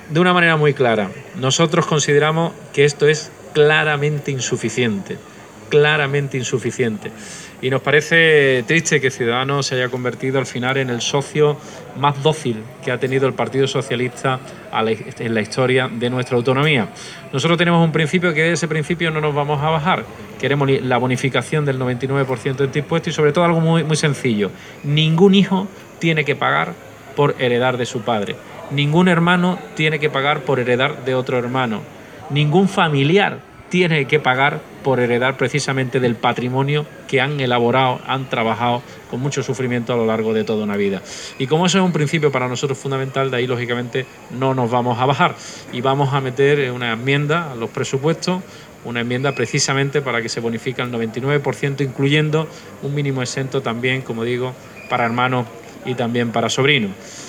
de una manera muy clara. Nosotros consideramos que esto es claramente insuficiente. Y nos parece triste que Ciudadanos se haya convertido al final en el socio más dócil que ha tenido el Partido Socialista en la historia de nuestra autonomía. Nosotros tenemos un principio que de ese principio no nos vamos a bajar. Queremos la bonificación del 99% de este impuesto y sobre todo algo muy, muy sencillo. Ningún hijo tiene que pagar por heredar de su padre. Ningún hermano tiene que pagar por heredar de otro hermano. Ningún familiar tiene que pagar por heredar precisamente del patrimonio que han elaborado, han trabajado con mucho sufrimiento a lo largo de toda una vida. Y como eso es un principio para nosotros fundamental, de ahí lógicamente no nos vamos a bajar y vamos a meter una enmienda a los presupuestos, una enmienda precisamente para que se bonifique el 99%, incluyendo un mínimo exento también, como digo, para hermanos y también para sobrinos.